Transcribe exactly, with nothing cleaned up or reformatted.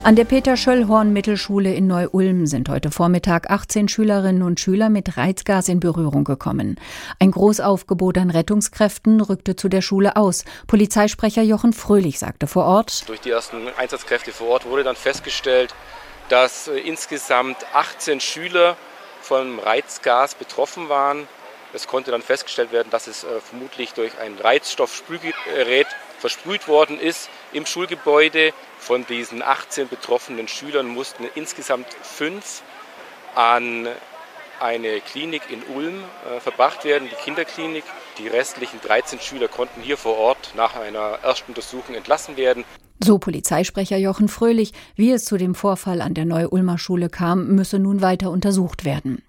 An der Peter-Schöllhorn-Mittelschule in Neu-Ulm sind heute Vormittag achtzehn Schülerinnen und Schüler mit Reizgas in Berührung gekommen. Ein Großaufgebot an Rettungskräften rückte zu der Schule aus. Polizeisprecher Jochen Fröhlich sagte vor Ort: Durch die ersten Einsatzkräfte vor Ort wurde dann festgestellt, dass äh, insgesamt achtzehn Schüler vom Reizgas betroffen waren. Es konnte dann festgestellt werden, dass es äh, vermutlich durch ein Reizstoffsprühgerät versprüht worden ist im Schulgebäude. Von diesen achtzehn betroffenen Schülern mussten insgesamt fünf an eine Klinik in Ulm äh, verbracht werden, die Kinderklinik. Die restlichen dreizehn Schüler konnten hier vor Ort nach einer ersten Untersuchung entlassen werden. So Polizeisprecher Jochen Fröhlich. Wie es zu dem Vorfall an der Neu-Ulmer Schule kam, müsse nun weiter untersucht werden.